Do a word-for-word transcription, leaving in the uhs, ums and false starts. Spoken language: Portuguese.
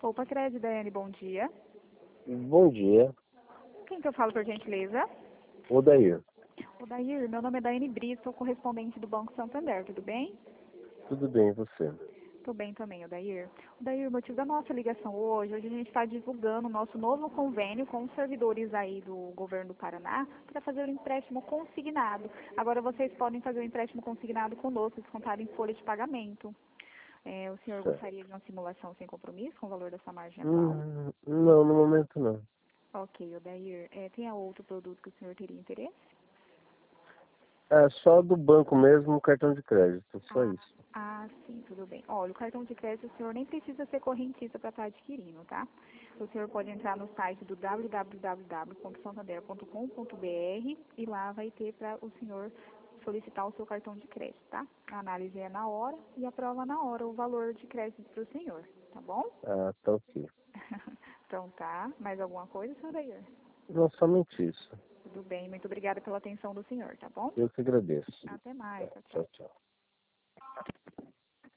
Opa, Crédito, Daiane, bom dia. Bom dia, Quem que eu falo, por gentileza? Odair. Odair, meu nome é Daiane Brito, sou correspondente do Banco Santander, tudo bem? Tudo bem, e você? Tudo bem também, Odair. Odair, o motivo da nossa ligação hoje, hoje a gente está divulgando o nosso novo convênio com os servidores aí do governo do Paraná para fazer o empréstimo consignado. Agora vocês podem fazer o empréstimo consignado conosco, descontado em folha de pagamento. É, o senhor Certo. gostaria de uma simulação sem compromisso com o valor da sua margem atual? Hum, não, no momento não. Ok, Odair. É, tem outro produto que o senhor teria interesse? É só do banco mesmo, cartão de crédito, só Ah, isso. ah, sim, tudo bem. Olha, o cartão de crédito o senhor nem precisa ser correntista para estar adquirindo, tá? O senhor pode entrar no site do w w w ponto santander ponto com ponto b r e lá vai ter para o senhor solicitar o seu cartão de crédito, tá? A análise é na hora e aprova na hora o valor de crédito para o senhor, tá bom? Ah, tá ok. Então tá. Mais alguma coisa, senhor Dair? Não, somente isso. Tudo bem. Muito obrigada pela atenção do senhor, tá bom? Eu que agradeço. Até mais. Tá, Tchau, tchau. tchau, tchau.